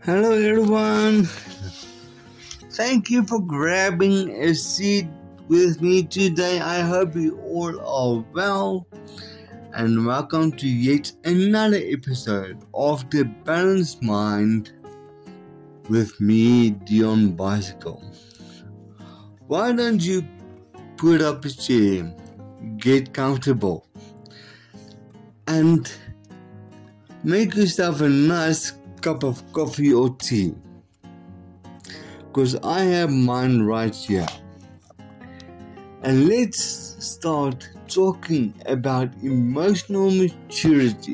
Hello everyone. Thank you for grabbing a seat with me today. I hope you all are well and welcome to yet another episode of The Balanced Mind with me, Dion Bicycle. Why don't you put up a chair, get comfortable and make yourself a nice cup of coffee or tea, because I have mine right here. And let's start talking about emotional maturity.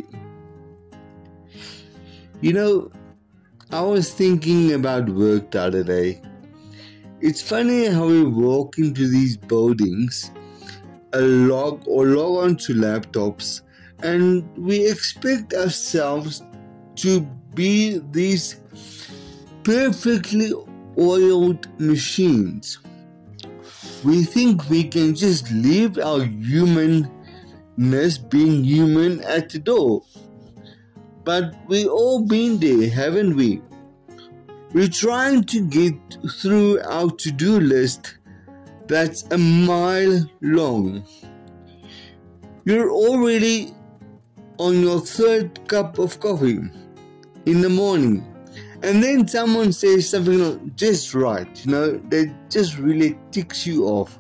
I was thinking about work the other day. It's funny how we walk into these buildings, log on to laptops, and we expect ourselves to be these perfectly oiled machines. We think we can just leave our humanness being human at the door. But we all been there, haven't we? We're trying to get through our to-do list that's a mile long. You're already on your third cup of coffee in the morning, and then someone says something just right, that just really ticks you off.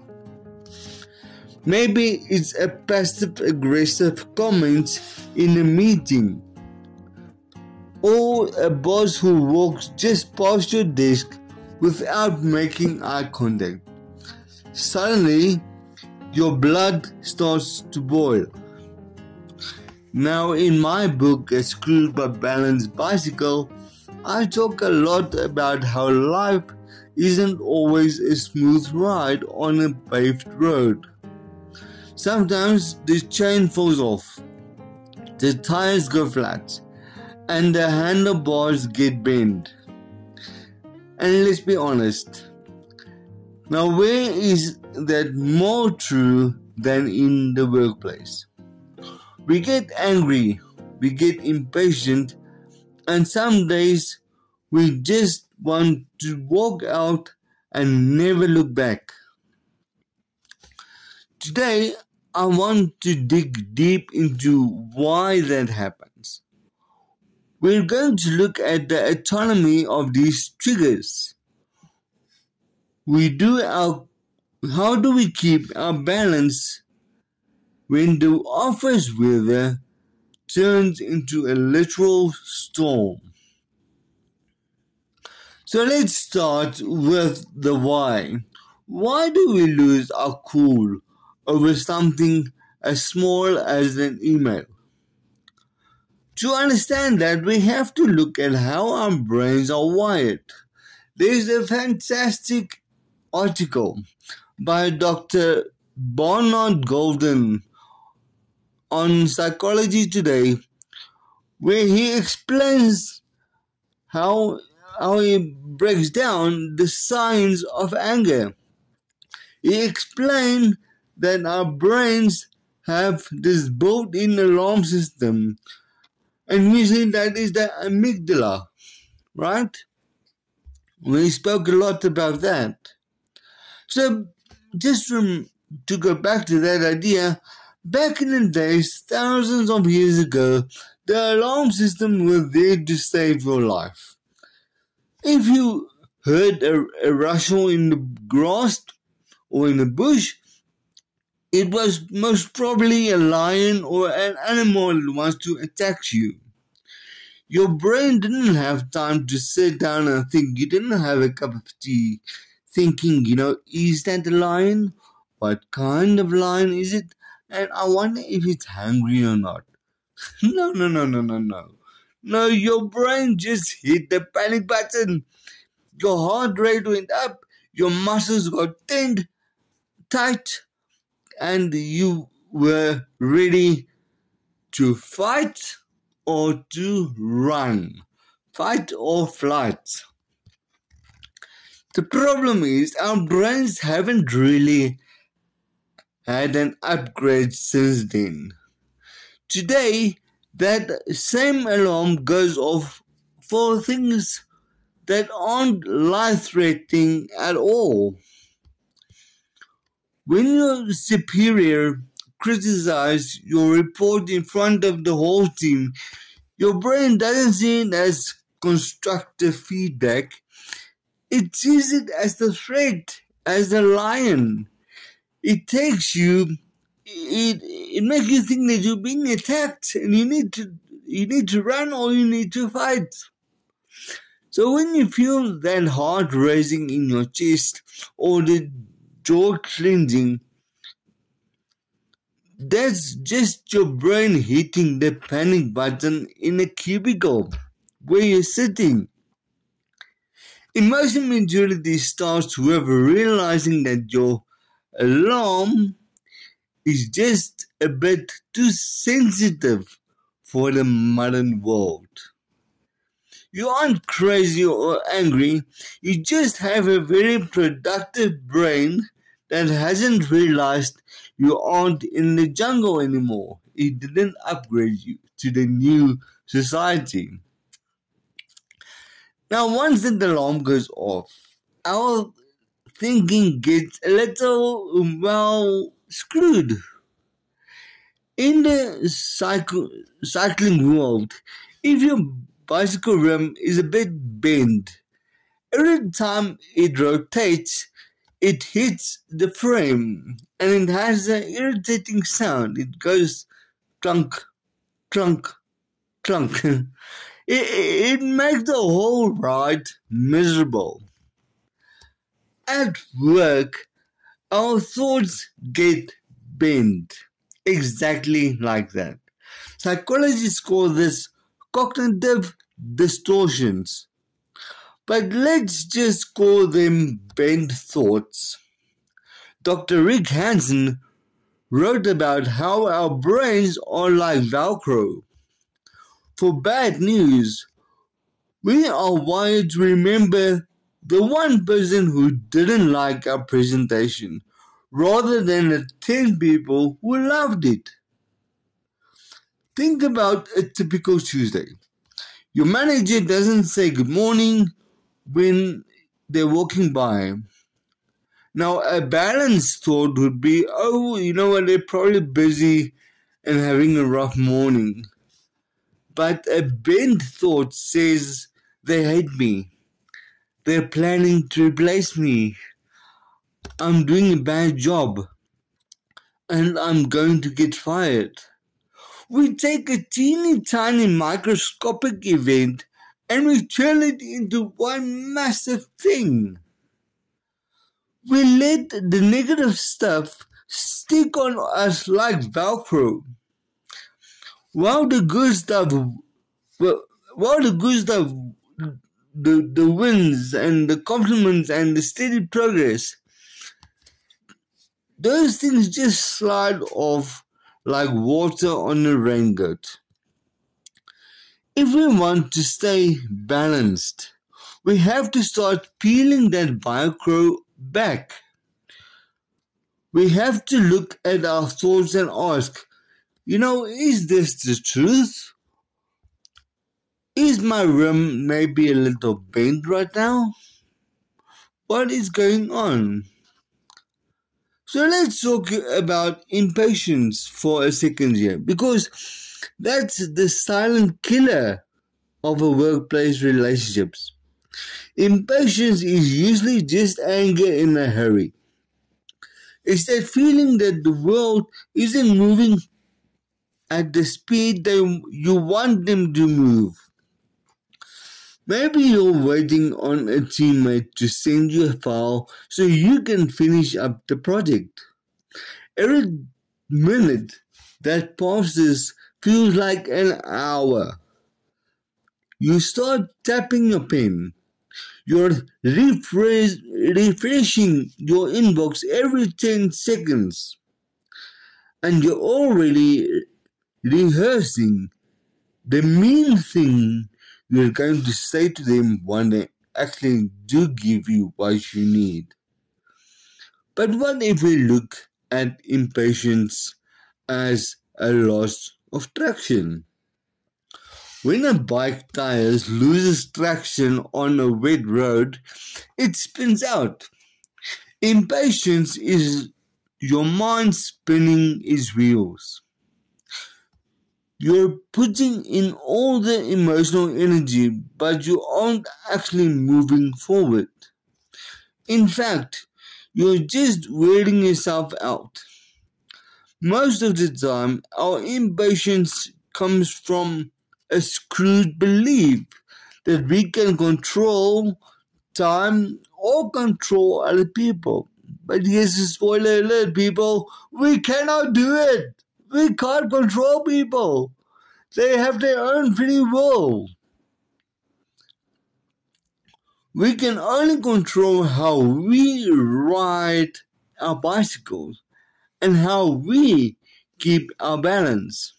Maybe it's a passive-aggressive comment in a meeting, or a boss who walks just past your desk without making eye contact. Suddenly, your blood starts to boil. Now, in my book, A Screwed but Balanced Bicycle, I talk a lot about how life isn't always a smooth ride on a paved road. Sometimes the chain falls off, the tires go flat, and the handlebars get bent. And let's be honest, now where is that more true than in the workplace? We get angry, we get impatient, and some days we just want to walk out and never look back. Today, I want to dig deep into why that happens. We're going to look at the autonomy of these triggers. How do we keep our balance when the office weather turns into a literal storm? So let's start with the why. Why do we lose our cool over something as small as an email? To understand that, we have to look at how our brains are wired. There's a fantastic article by Dr. Barnard Golden on Psychology Today where he explains how he breaks down the signs of anger. He explained that our brains have this built-in alarm system, and usually that is the amygdala, right? We spoke a lot about that. So just to go back to that idea, back in the days, thousands of years ago, the alarm system was there to save your life. If you heard a rustle in the grass or in the bush, it was most probably a lion or an animal that wants to attack you. Your brain didn't have time to sit down and think. You didn't have a cup of tea thinking, is that a lion? What kind of lion is it? And I wonder if it's hungry or not. No. No, your brain just hit the panic button. Your heart rate went up, your muscles got tight, and you were ready to fight or to run. Fight or flight. The problem is our brains haven't really had an upgrade since then. Today, that same alarm goes off for things that aren't life-threatening at all. When your superior criticizes your report in front of the whole team, your brain doesn't see it as constructive feedback. It sees it as the threat, as the lion. It takes you, it makes you think that you're being attacked and you need to run or you need to fight. So when you feel that heart racing in your chest or the jaw clenching, that's just your brain hitting the panic button in a cubicle where you're sitting. Emotion maturity starts with realizing that your alarm is just a bit too sensitive for the modern world. You aren't crazy or angry, you just have a very productive brain that hasn't realized you aren't in the jungle anymore. It didn't upgrade you to the new society. Now, once the alarm goes off, our thinking gets a little, well, screwed. In the cycling world, if your bicycle rim is a bit bent, every time it rotates, it hits the frame and it has an irritating sound. It goes clunk, clunk, clunk. It makes the whole ride miserable. At work, our thoughts get bent. Exactly like that. Psychologists call this cognitive distortions. But let's just call them bent thoughts. Dr. Rick Hanson wrote about how our brains are like Velcro. For bad news, we are wired to remember the one person who didn't like our presentation rather than the 10 people who loved it. Think about a typical Tuesday. Your manager doesn't say good morning when they're walking by. Now, a balanced thought would be, oh, you know what, they're probably busy and having a rough morning. But a bent thought says, they hate me. They're planning to replace me. I'm doing a bad job. And I'm going to get fired. We take a teeny tiny microscopic event and we turn it into one massive thing. We let the negative stuff stick on us like Velcro. While the good stuff, while the good stuff, the wins and the compliments and the steady progress, those things just slide off like water on a raincoat. If we want to stay balanced, we have to start peeling that Velcro back. We have to look at our thoughts and ask, is this the truth? Is my rim maybe a little bent right now? What is going on? So let's talk about impatience for a second here, because that's the silent killer of a workplace relationships. Impatience is usually just anger in a hurry. It's that feeling that the world isn't moving at the speed that you want them to move. Maybe you're waiting on a teammate to send you a file so you can finish up the project. Every minute that passes feels like an hour. You start tapping your pen. You're refreshing your inbox every 10 seconds. And you're already rehearsing the mean thing you're going to say to them when they actually do give you what you need. But what if we look at impatience as a loss of traction? When a bike tires loses traction on a wet road, it spins out. Impatience is your mind spinning its wheels. You're putting in all the emotional energy, but you aren't actually moving forward. In fact, you're just wearing yourself out. Most of the time, our impatience comes from a screwed belief that we can control time or control other people. But here's a spoiler alert, people. We cannot do it. We can't control people. They have their own free will. We can only control how we ride our bicycles and how we keep our balance.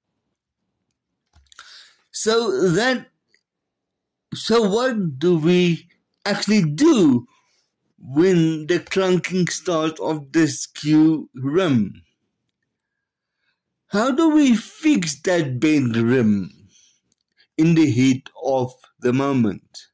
So that so what do we actually do when the clunking starts of the skew rim? How do we fix that bent rim in the heat of the moment?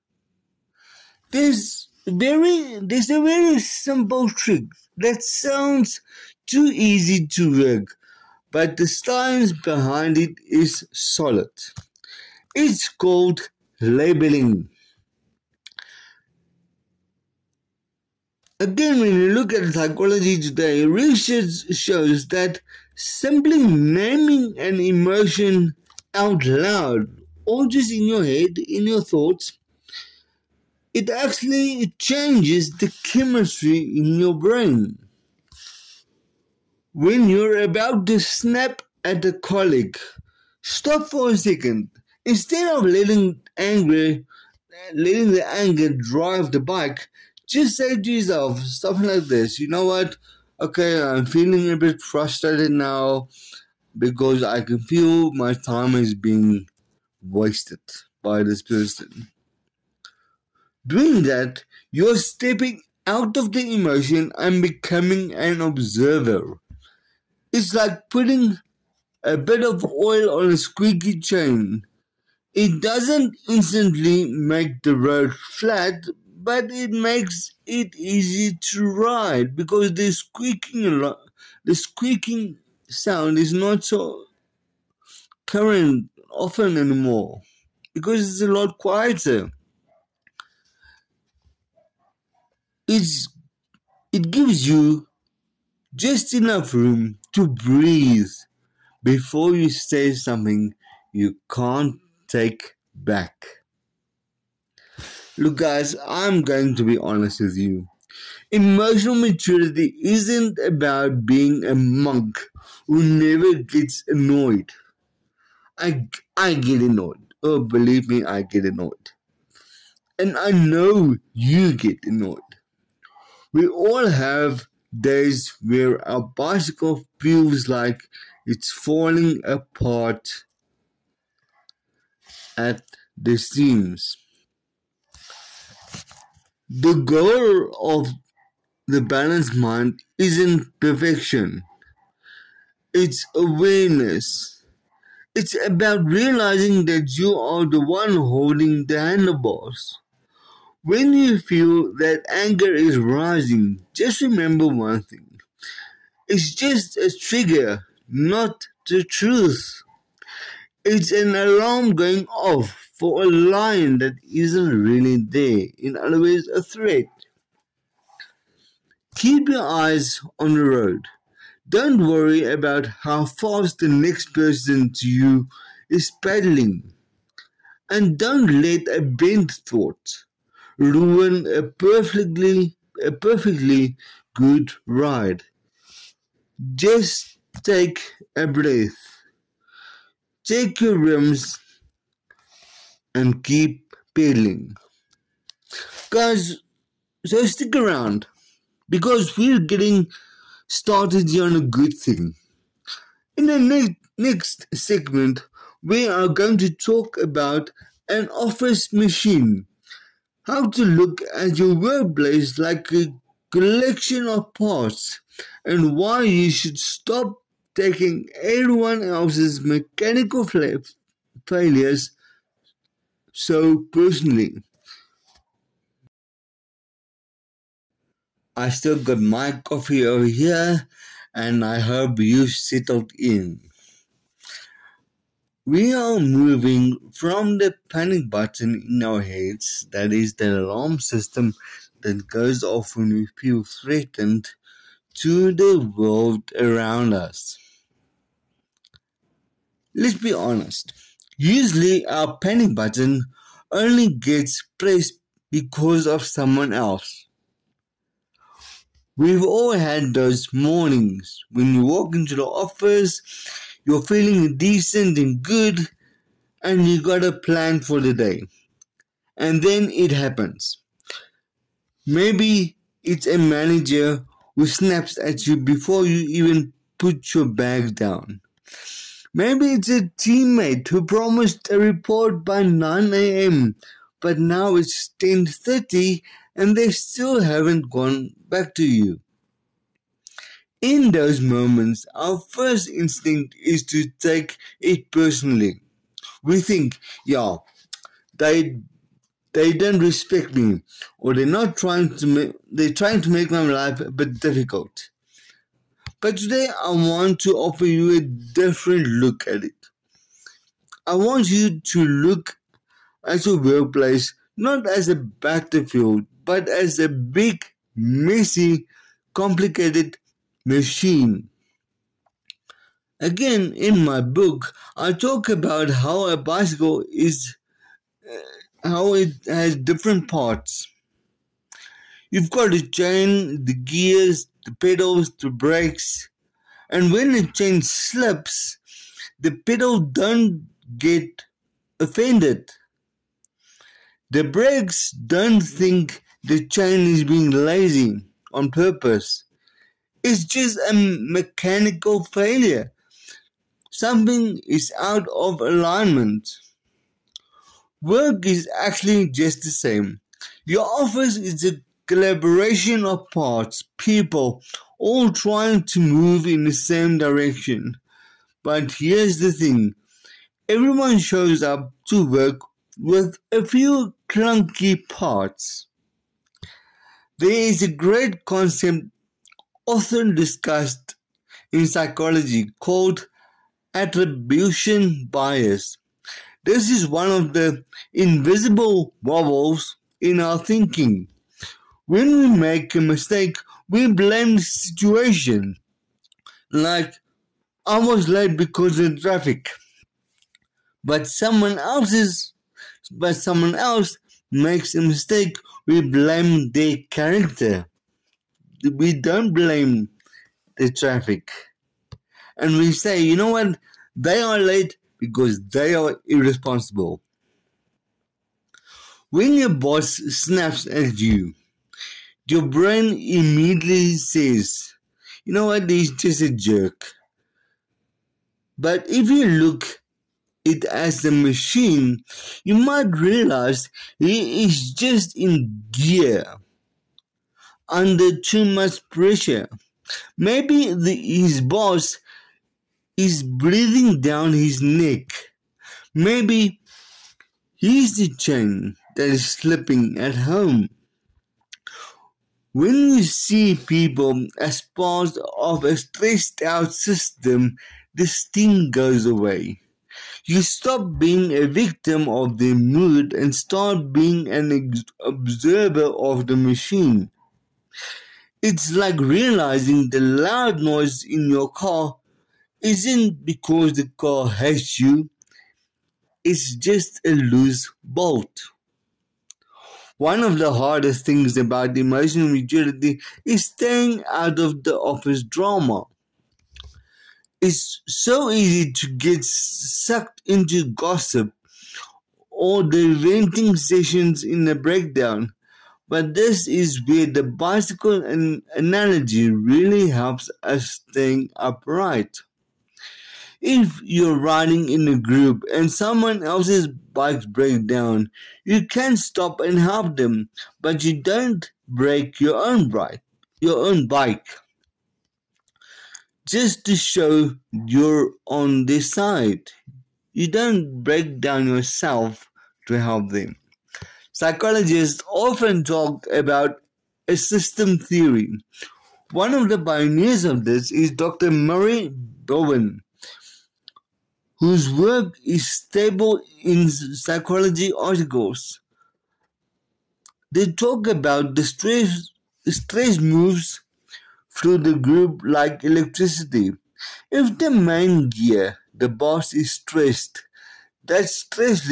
There's a very simple trick that sounds too easy to work, but the science behind it is solid. It's called labeling. Again, when you look at psychology today, research shows that simply naming an emotion out loud, or just in your head, in your thoughts, it actually changes the chemistry in your brain. When you're about to snap at a colleague, stop for a second. Instead of letting the anger drive the bike, just say to yourself something like this. You know what? Okay, I'm feeling a bit frustrated now because I can feel my time is being wasted by this person. Doing that, you're stepping out of the emotion and becoming an observer. It's like putting a bit of oil on a squeaky chain. It doesn't instantly make the road flat, but it makes it easy to ride because the squeaking sound is not so current often anymore because it's a lot quieter. It's it gives you just enough room to breathe before you say something you can't take back. Look, guys, I'm going to be honest with you. Emotional maturity isn't about being a monk who never gets annoyed. I get annoyed. Oh, believe me, I get annoyed. And I know you get annoyed. We all have days where our bicycle feels like it's falling apart at the seams. The goal of the balanced mind isn't perfection, it's awareness. It's about realizing that you are the one holding the handlebars. When you feel that anger is rising, just remember one thing. It's just a trigger, not the truth. It's an alarm going off for a line that isn't really there. In other words, a threat. Keep your eyes on the road. Don't worry about how fast the next person to you is pedaling. And don't let a bent thought ruin a perfectly good ride. Just take a breath. Check your rims and keep pedaling. Guys, so stick around because we're getting started on a good thing. In the next segment, we are going to talk about an office machine. How to look at your workplace like a collection of parts and why you should stop taking everyone else's mechanical failures so personally. I still got my coffee over here, and I hope you settled in. We are moving from the panic button in our heads, that is the alarm system that goes off when we feel threatened, to the world around us. Let's be honest. Usually our panic button only gets pressed because of someone else. We've all had those mornings when you walk into the office, you're feeling decent and good, and you got a plan for the day. And then it happens. Maybe it's a manager who snaps at you before you even put your bag down. Maybe it's a teammate who promised a report by 9 a.m. but now it's 10:30 and they still haven't gone back to you. In those moments, our first instinct is to take it personally. We think, yeah, they they don't respect me, or they're trying to make my life a bit difficult. But today I want to offer you a different look at it. I want you to look at your workplace not as a battlefield, but as a big, messy, complicated machine. Again, in my book, I talk about how a bicycle is how it has different parts. You've got the chain, the gears, the pedals, the brakes, and when the chain slips, the pedal don't get offended. The brakes don't think the chain is being lazy on purpose. It's just a mechanical failure. Something is out of alignment. Work is actually just the same. Your office is a collaboration of parts, people, all trying to move in the same direction. But here's the thing. Everyone shows up to work with a few clunky parts. There is a great concept often discussed in psychology called attribution bias. This is one of the invisible wobbles in our thinking. When we make a mistake, we blame the situation. Like, I was late because of traffic. But someone else makes a mistake, we blame their character. We don't blame the traffic. And we say, you know what? They are late because they are irresponsible. When your boss snaps at you, your brain immediately says, you know what, he's just a jerk. But if you look it as a machine, you might realize he is just in gear, under too much pressure. Maybe his boss is breathing down his neck. Maybe he's the chain that is slipping at home. When you see people as part of a stressed out system, the sting goes away. You stop being a victim of their mood and start being an observer of the machine. It's like realizing the loud noise in your car isn't because the car hates you, it's just a loose bolt. One of the hardest things about emotional maturity is staying out of the office drama. It's so easy to get sucked into gossip or the venting sessions in a breakdown, but this is where the bicycle analogy really helps us staying upright. If you're riding in a group and someone else's bike breaks down, you can stop and help them, but you don't break your own bike, just to show you're on their side. You don't break down yourself to help them. Psychologists often talk about a system theory. One of the pioneers of this is Dr. Murray Bowen, whose work is stable in psychology articles. They talk about the stress moves through the group like electricity. If the main gear, the boss, is stressed, that stress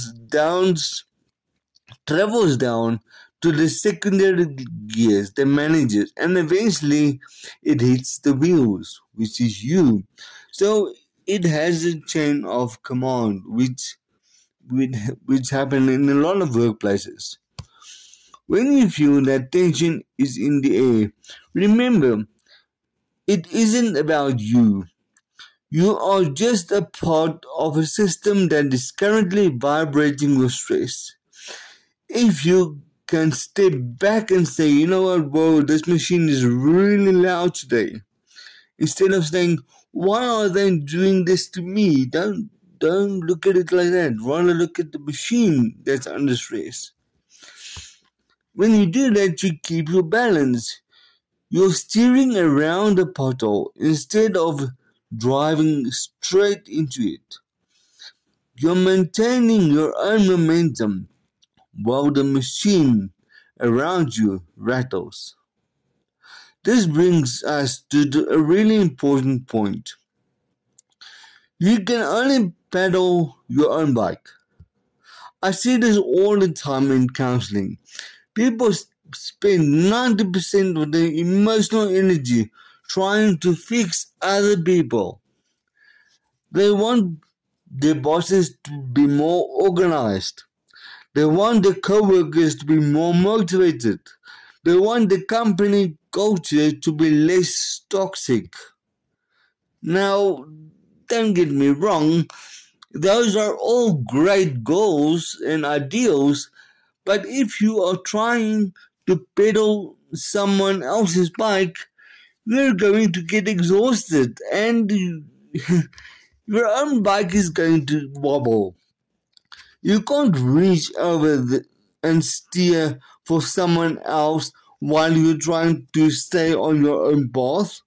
travels down to the secondary gears, the managers, and eventually it hits the wheels, which is you. So it has a chain of command, which happen in a lot of workplaces. When you feel that tension is in the air, remember, it isn't about you. You are just a part of a system that is currently vibrating with stress. If you can step back and say, you know what, whoa, this machine is really loud today, instead of saying, why are they doing this to me? Don't look at it like that. Rather look at the machine that's under stress. When you do that, you keep your balance. You're steering around a pothole instead of driving straight into it. You're maintaining your own momentum while the machine around you rattles. This brings us to a really important point. You can only pedal your own bike. I see this all the time in counseling. People spend 90% of their emotional energy trying to fix other people. They want their bosses to be more organized. They want their co-workers to be more motivated. They want the company culture to be less toxic. Now, don't get me wrong, those are all great goals and ideals, but if you are trying to pedal someone else's bike, you're going to get exhausted and your own bike is going to wobble. You can't reach over and steer for someone else while you're trying to stay on your own path.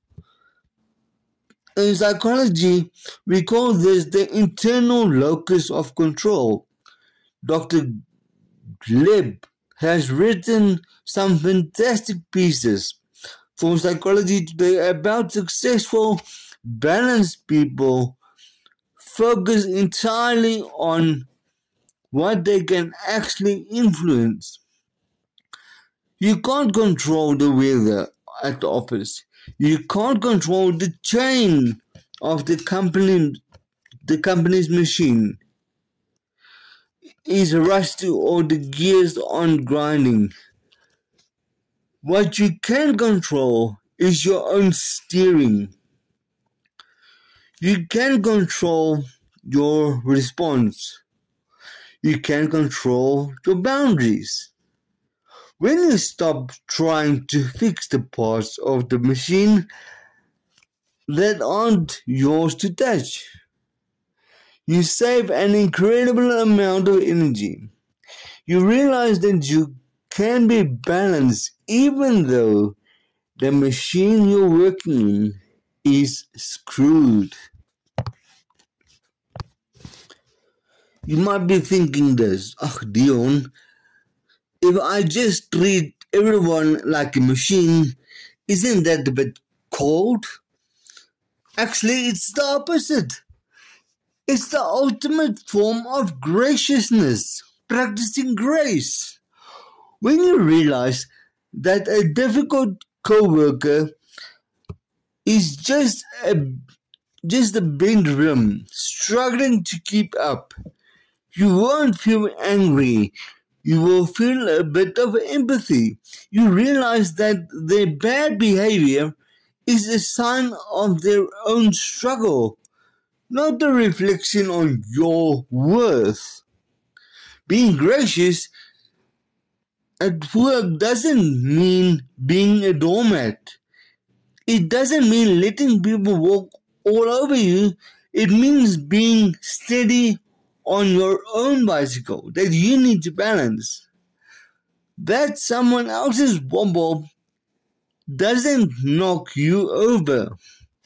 In psychology, we call this the internal locus of control. Dr. Gleb has written some fantastic pieces for Psychology Today about successful, balanced people focus entirely on what they can actually influence. You can't control the weather at the office. You can't control the chain of the company's machine is rusty or the gears on grinding. What you can control is your own steering. You can control your response. You can control your boundaries. When you stop trying to fix the parts of the machine that aren't yours to touch, you save an incredible amount of energy. You realize that you can be balanced even though the machine you're working in is screwed. You might be thinking this, Dion, if I just treat everyone like a machine, isn't that a bit cold? Actually, it's the opposite. It's the ultimate form of graciousness, practicing grace. When you realize that a difficult coworker is just a bent rim, struggling to keep up, you won't feel angry. You will feel a bit of empathy. You realize that their bad behavior is a sign of their own struggle, not a reflection on your worth. Being gracious at work doesn't mean being a doormat. It doesn't mean letting people walk all over you. It means being steady, on your own bicycle that you need to balance. That someone else's wobble doesn't knock you over.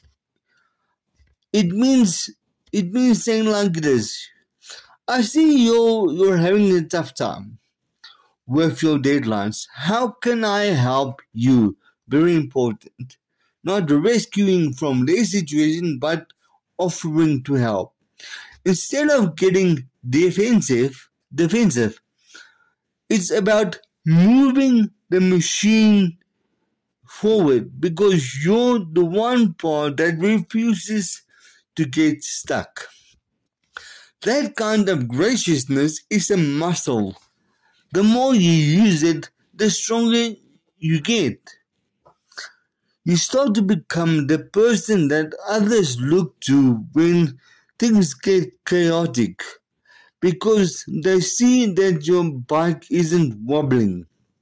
It means saying like this. I see you're having a tough time with your deadlines. How can I help you? Very important. Not rescuing from the situation, but offering to help. Instead of getting defensive, it's about moving the machine forward because you're the one part that refuses to get stuck. That kind of graciousness is a muscle. The more you use it, the stronger you get. You start to become the person that others look to when things get chaotic because they see that your bike isn't wobbling.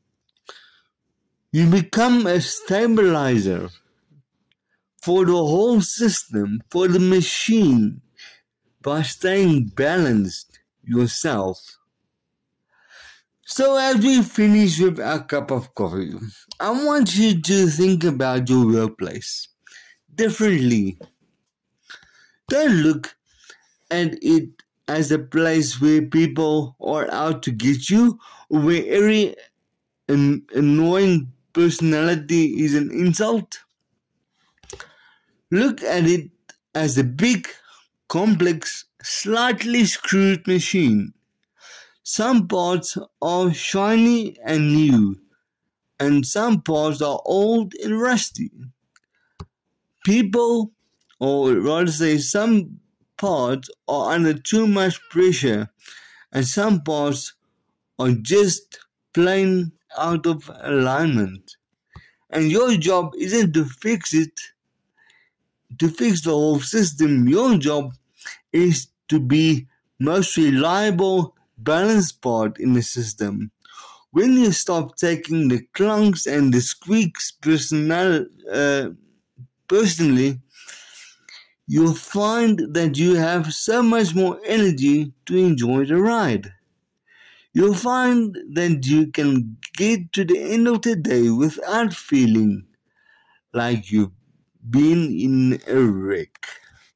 You become a stabilizer for the whole system, for the machine, by staying balanced yourself. So as we finish with our cup of coffee, I want you to think about your workplace differently. Don't look at it as a place where people are out to get you, or where every annoying personality is an insult. Look at it as a big, complex, slightly screwed machine. Some parts are shiny and new, and some parts are old and rusty. People, or rather say some parts, are under too much pressure, and some parts are just plain out of alignment. And your job isn't to fix it, to fix the whole system. Your job is to be most reliable, balanced part in the system. When you stop taking the clunks and the squeaks personally, you'll find that you have so much more energy to enjoy the ride. You'll find that you can get to the end of the day without feeling like you've been in a wreck.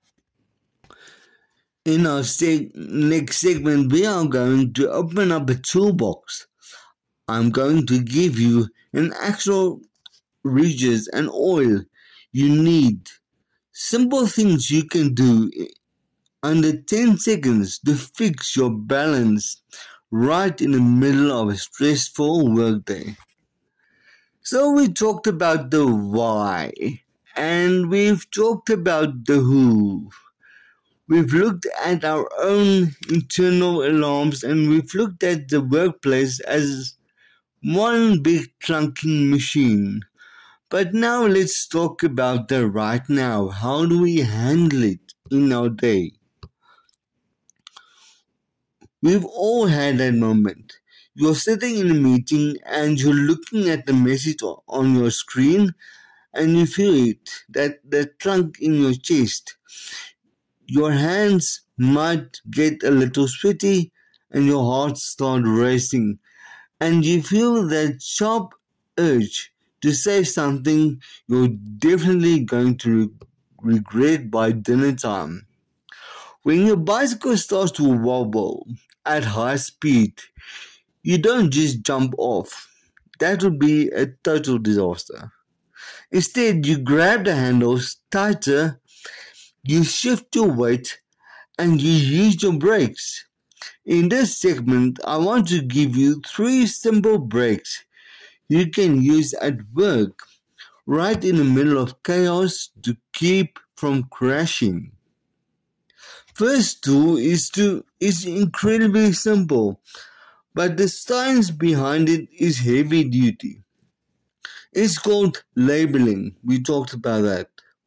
In our next segment, we are going to open up a toolbox. I'm going to give you an actual ridges and oil you need. Simple things you can do under 10 seconds to fix your balance right in the middle of a stressful workday. So we talked about the why, and we've talked about the who. We've looked at our own internal alarms, and we've looked at the workplace as one big clunking machine. But now let's talk about the right now. How do we handle it in our day? We've all had that moment. You're sitting in a meeting and you're looking at the message on your screen and you feel it, that clunk in your chest. Your hands might get a little sweaty and your heart starts racing and you feel that sharp urge to say something you're definitely going to regret by dinner time. When your bicycle starts to wobble at high speed, you don't just jump off. That would be a total disaster. Instead, you grab the handles tighter, you shift your weight, and you use your brakes. In this segment, I want to give you 3 simple brakes you can use at work right in the middle of chaos to keep from crashing. First tool is incredibly simple, but the science behind it is heavy duty. It's called labeling. We talked about that.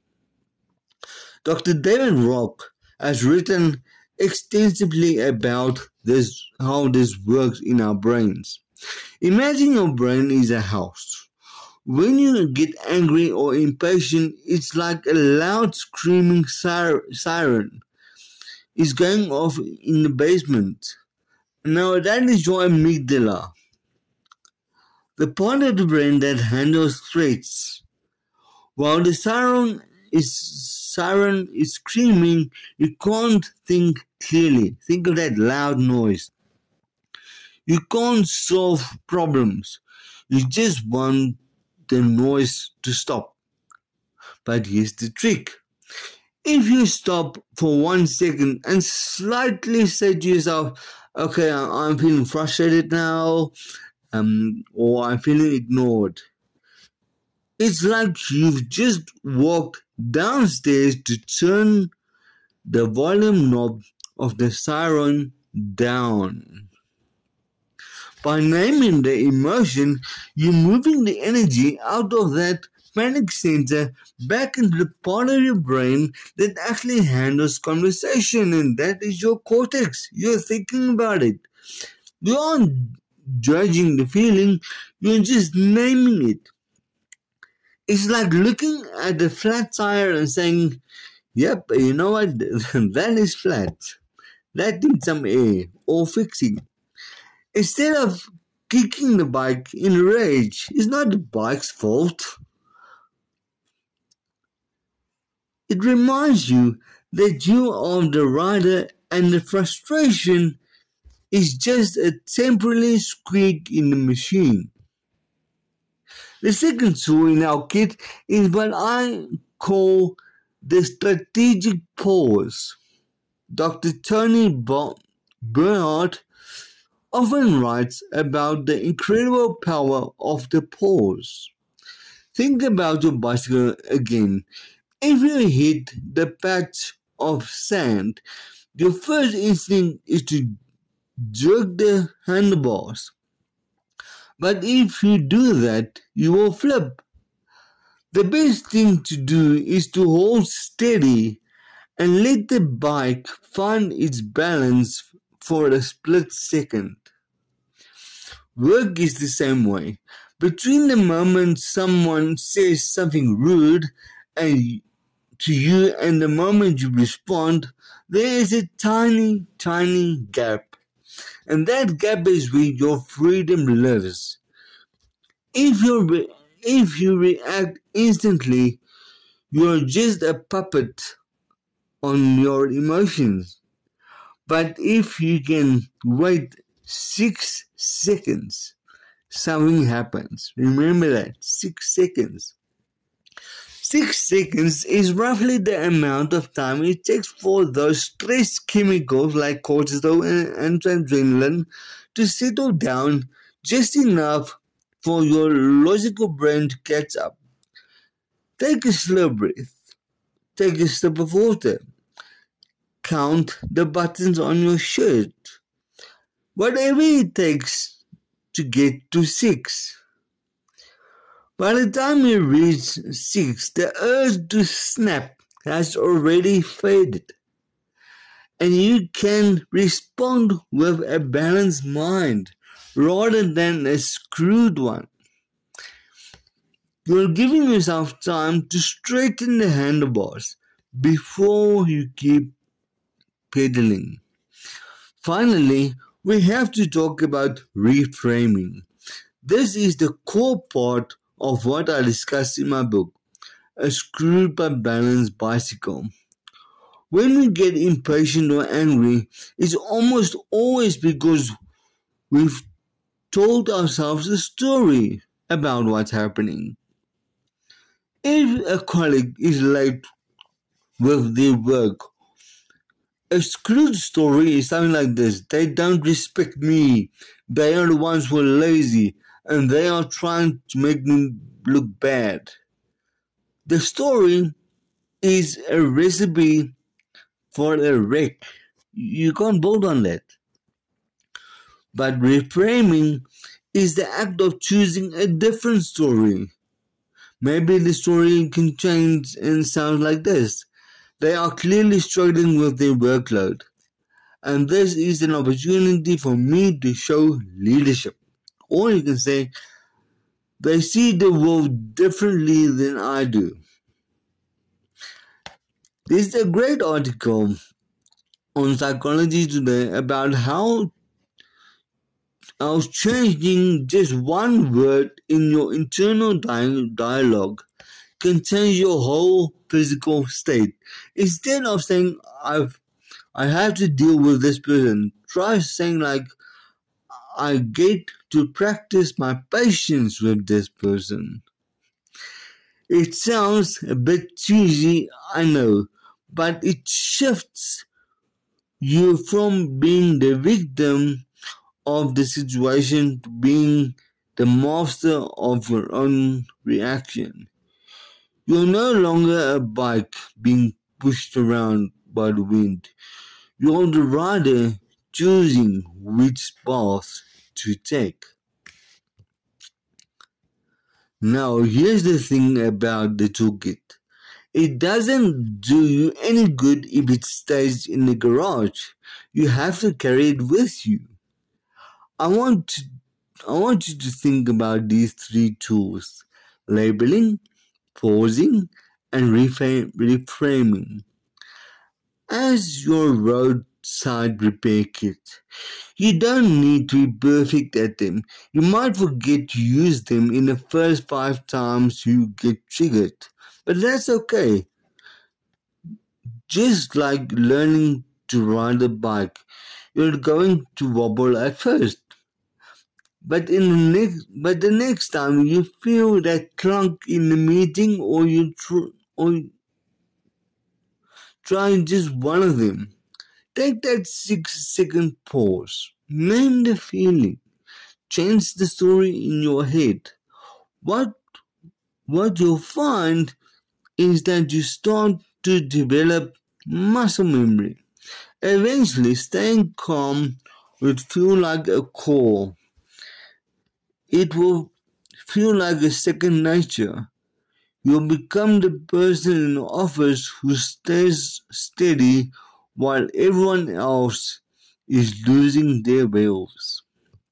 Dr. David Rock has written extensively about this, how this works in our brains. Imagine your brain is a house. When you get angry or impatient, it's like a loud screaming siren. is going off in the basement. Now that is your amygdala, the part of the brain that handles threats. While the siren is screaming, you can't think clearly. Think of that loud noise. You can't solve problems. You just want the noise to stop. But here's the trick. If you stop for 1 second and slightly say to yourself, okay, I'm feeling frustrated now, or I'm feeling ignored. It's like you've just walked downstairs to turn the volume knob of the siren down. By naming the emotion, you're moving the energy out of that panic center back into the part of your brain that actually handles conversation, and that is your cortex. You're thinking about it. You aren't judging the feeling, you're just naming it. It's like looking at a flat tire and saying, yep, you know what, that is flat. That needs some air or fixing. Instead of kicking the bike in rage, it's not the bike's fault. It reminds you that you are the rider and the frustration is just a temporary squeak in the machine. The second tool in our kit is what I call the strategic pause. Dr. Tony Bernhardt often writes about the incredible power of the pause. Think about your bicycle again. If you hit the patch of sand, your first instinct is to jerk the handlebars. But if you do that, you will flip. The best thing to do is to hold steady and let the bike find its balance for a split second. Work is the same way. Between the moment someone says something rude and to you and the moment you respond, there is a tiny, tiny gap. And that gap is where your freedom lives. If you react instantly, you are just a puppet on your emotions. But if you can wait 6 seconds, something happens. Remember that, 6 seconds. 6 seconds is roughly the amount of time it takes for those stress chemicals like cortisol and adrenaline to settle down just enough for your logical brain to catch up. Take a slow breath. Take a sip of water. Count the buttons on your shirt. Whatever it takes to get to 6. By the time you reach 6, the urge to snap has already faded, and you can respond with a balanced mind rather than a screwed one. You're giving yourself time to straighten the handlebars before you keep pedaling. Finally, we have to talk about reframing. This is the core part of what I discuss in my book, A Screwed but Balanced Bicycle. When we get impatient or angry, it's almost always because we've told ourselves a story about what's happening. If a colleague is late with their work, a screwed story is something like this. They don't respect me. They are the ones who are lazy and they are trying to make me look bad. The story is a recipe for a wreck. You can't build on that. But reframing is the act of choosing a different story. Maybe the story can change and sound like this. They are clearly struggling with their workload, and this is an opportunity for me to show leadership. Or you can say, they see the world differently than I do. This is a great article on Psychology Today about how changing just one word in your internal dialogue can change your whole physical state. Instead of saying I have to deal with this person, try saying like I get to practice my patience with this person. It sounds a bit cheesy, I know, but it shifts you from being the victim of the situation to being the master of your own reaction. You're no longer a bike being pushed around by the wind. You're the rider choosing which path to take. Now, here's the thing about the toolkit. It doesn't do you any good if it stays in the garage. You have to carry it with you. I want to, I want you to think about these three tools: labeling, pausing, and reframing as your roadside repair kit. You don't need to be perfect at them. You might forget to use them in the first 5 times you get triggered. But that's okay. Just like learning to ride a bike, you're going to wobble at first. But the next time you feel that clunk in the meeting or try just one of them, take that 6 second pause. Name the feeling. Change the story in your head. What what you'll find is that you start to develop muscle memory. Eventually, staying calm will feel like a core. It will feel like a second nature. You'll become the person in the office who stays steady while everyone else is losing their wheels.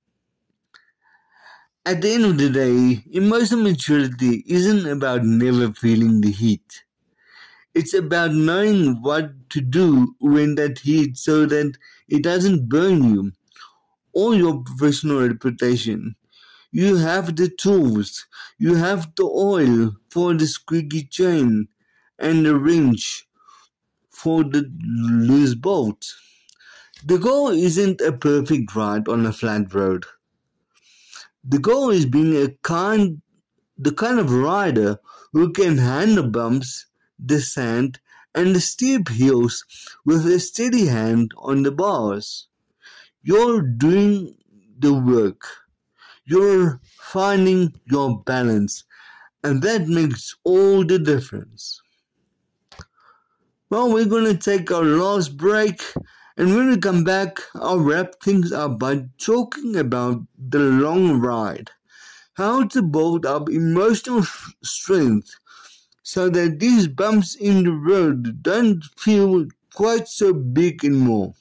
At the end of the day, emotional maturity isn't about never feeling the heat. It's about knowing what to do when that heat so that it doesn't burn you or your professional reputation. You have the tools, you have the oil for the squeaky chain and the wrench for the loose bolt. The goal isn't a perfect ride on a flat road. The goal is being the kind of rider who can handle bumps, the sand, and the steep hills with a steady hand on the bars. You're doing the work. You're finding your balance, and that makes all the difference. Well, we're going to take our last break, and when we come back, I'll wrap things up by talking about the long ride, how to build up emotional strength so that these bumps in the road don't feel quite so big anymore.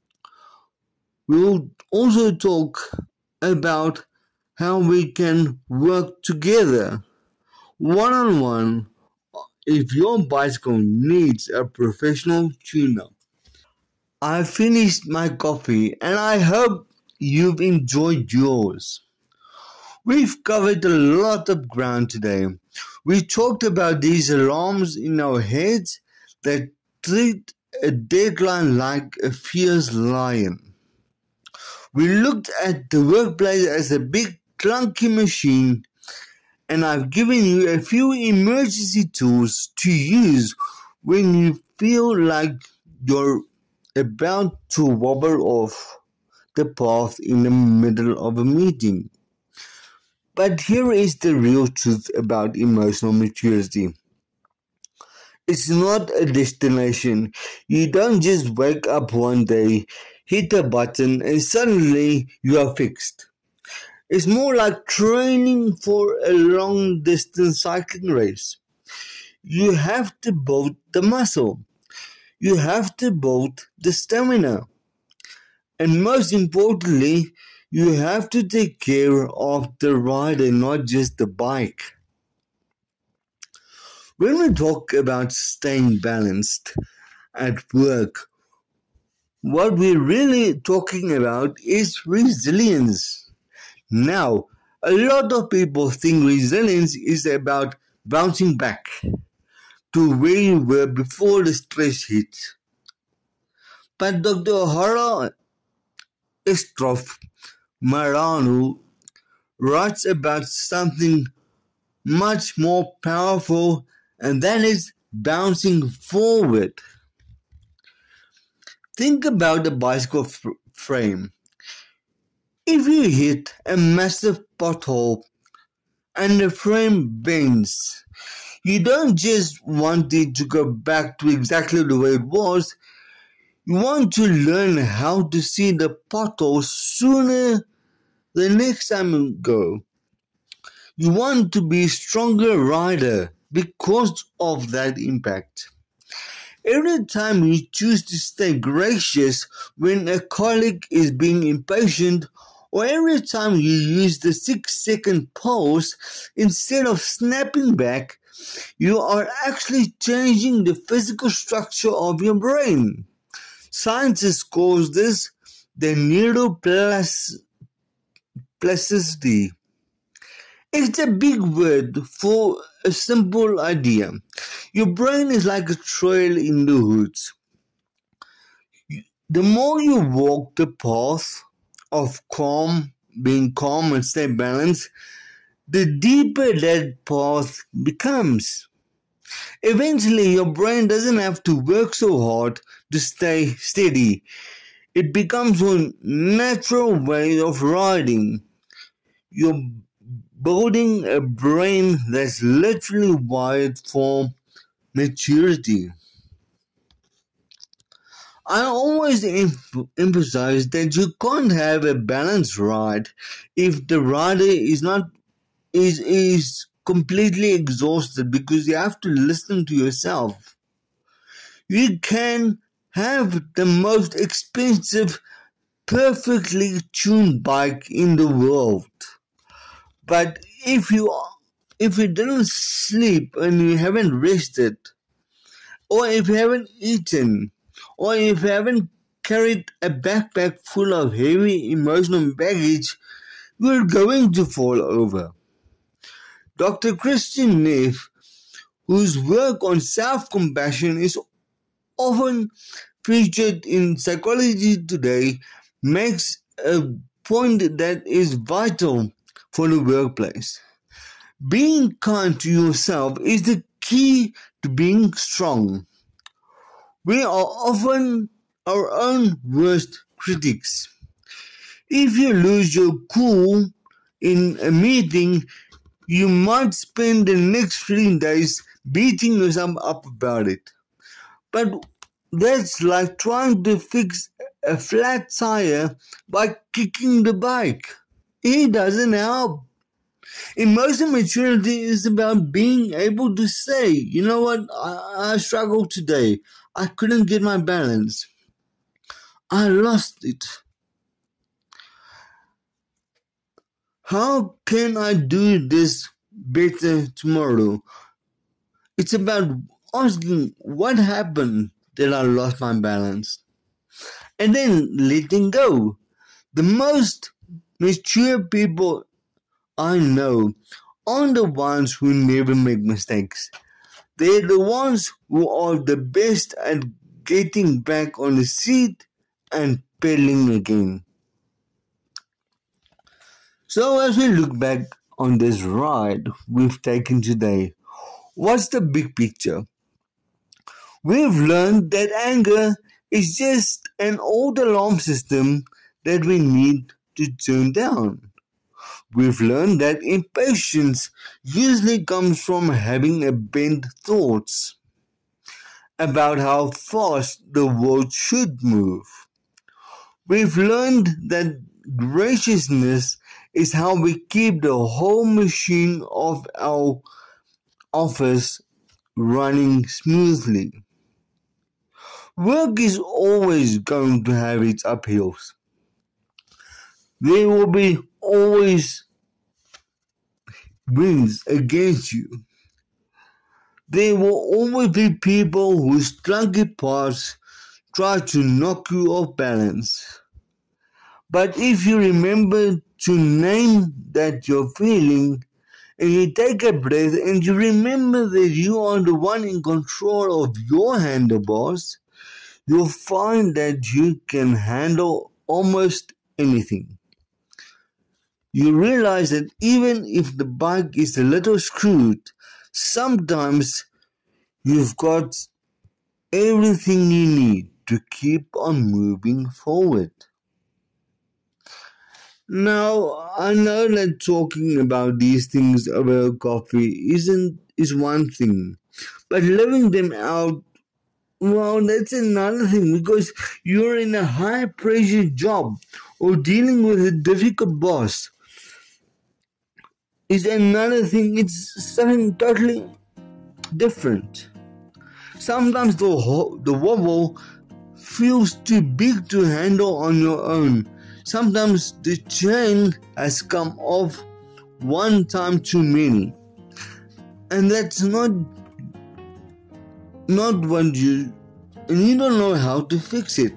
We'll also talk about how we can work together one on one if your bicycle needs a professional tune-up. I finished my coffee and I hope you've enjoyed yours. We've covered a lot of ground today. We talked about these alarms in our heads that treat a deadline like a fierce lion. We looked at the workplace as a big clunky machine, and I've given you a few emergency tools to use when you feel like you're about to wobble off the path in the middle of a meeting. But here is the real truth about emotional maturity. It's not a destination. You don't just wake up one day, hit a button, and suddenly you are fixed. It's more like training for a long distance cycling race. You have to build the muscle. You have to build the stamina. And most importantly, you have to take care of the rider, not just the bike. When we talk about staying balanced at work, What we're really talking about is resilience. Now, a lot of people think resilience is about bouncing back to where you were before the stress hit. But Dr. Hara Estroff Marano writes about something much more powerful, and that is bouncing forward. Think about the bicycle frame. If you hit a massive pothole and the frame bends, you don't just want it to go back to exactly the way it was. You want to learn how to see the pothole sooner the next time you go. You want to be a stronger rider because of that impact. Every time you choose to stay gracious when a colleague is being impatient, or every time you use the 6-second pause instead of snapping back, you are actually changing the physical structure of your brain. Scientists call this the neuroplasticity. It's a big word for a simple idea. Your brain is like a trail in the woods. The more you walk the path of being calm and stay balanced, the deeper that path becomes. Eventually, your brain doesn't have to work so hard to stay steady. It becomes a natural way of riding. You're building a brain that's literally wired for maturity. I always emphasize that you can't have a balanced ride if the rider is completely exhausted because you have to listen to yourself. You can have the most expensive, perfectly tuned bike in the world, but if you didn't sleep and you haven't rested, or if you haven't eaten, or if you haven't carried a backpack full of heavy emotional baggage, you're going to fall over. Dr. Christian Neff, whose work on self-compassion is often featured in Psychology Today, makes a point that is vital for the workplace. Being kind to yourself is the key to being strong. We are often our own worst critics. If you lose your cool in a meeting, you might spend the next 3 days beating yourself up about it. But that's like trying to fix a flat tire by kicking the bike. It doesn't help. Emotional maturity is about being able to say, you know what, I struggled today. I couldn't get my balance. I lost it. How can I do this better tomorrow? It's about asking what happened that I lost my balance. And then letting go. The most mature people I know aren't the ones who never make mistakes. They're the ones who are the best at getting back on the seat and pedaling again. So as we look back on this ride we've taken today, what's the big picture? We've learned that anger is just an old alarm system that we need to turn down. We've learned that impatience usually comes from having a bent thoughts about how fast the world should move. We've learned that graciousness is how we keep the whole machine of our office running smoothly. Work is always going to have its uphills. There will be always winds against you. There will always be people whose clunky parts try to knock you off balance. But if you remember to name that you're feeling, and you take a breath and you remember that you are the one in control of your handlebars, you'll find that you can handle almost anything. You realize that even if the bike is a little screwed, sometimes you've got everything you need to keep on moving forward. Now, I know that talking about these things over coffee is one thing, but living them out, well, that's another thing, because you're in a high pressure job or dealing with a difficult boss is another thing. It's something totally different. Sometimes the wobble feels too big to handle on your own. Sometimes the chain has come off one time too many. And that's not what you don't know how to fix it.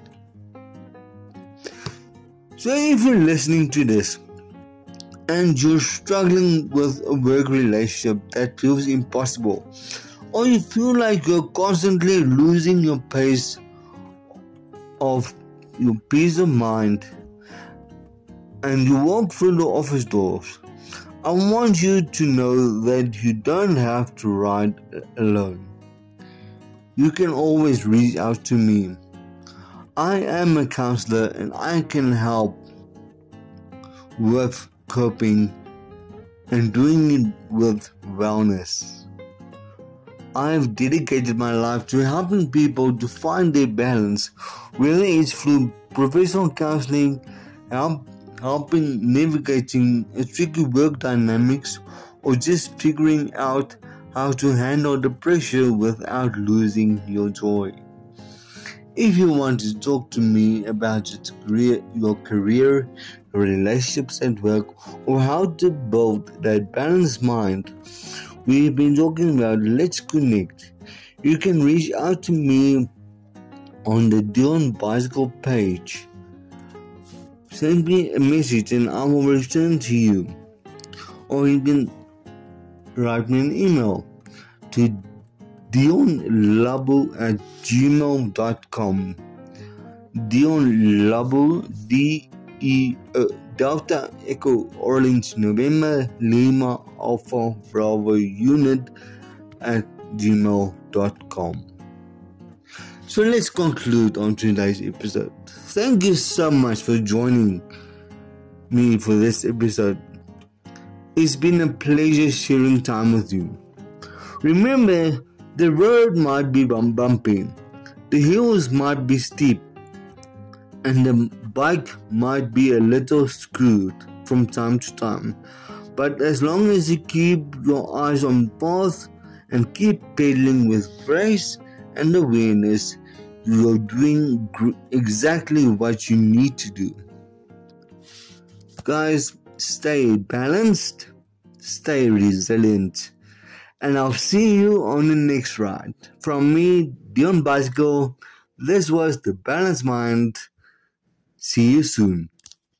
So if you're listening to this and you're struggling with a work relationship that feels impossible, or you feel like you're constantly losing your pace of your peace of mind, and you walk through the office doors, I want you to know that you don't have to ride alone. You can always reach out to me. I am a counselor and I can help with coping and doing it with wellness. I've dedicated my life to helping people to find their balance, whether it's through professional counseling, helping navigating tricky work dynamics, or just figuring out how to handle the pressure without losing your joy. If you want to talk to me about your career, your relationships at work, or how to build that balanced mind we've been talking about, let's connect. You can reach out to me on the Dion Bicycle page. Send me a message and I will return to you. Or you can write me an email to dionlabo@gmail.com. Dion Labo, Delta Echo Orange November Lima Alpha Bravo Unit @gmail.com. So let's conclude on today's episode. Thank you so much for joining me for this episode. It's been a pleasure sharing time with you. Remember, the road might be bumpy, the hills might be steep, and the bike might be a little screwed from time to time. But as long as you keep your eyes on the path and keep pedaling with grace and awareness, you're doing exactly what you need to do. Guys, stay balanced, stay resilient, and I'll see you on the next ride. From me, Dion Bicycle, this was The Balanced Mind. See you soon.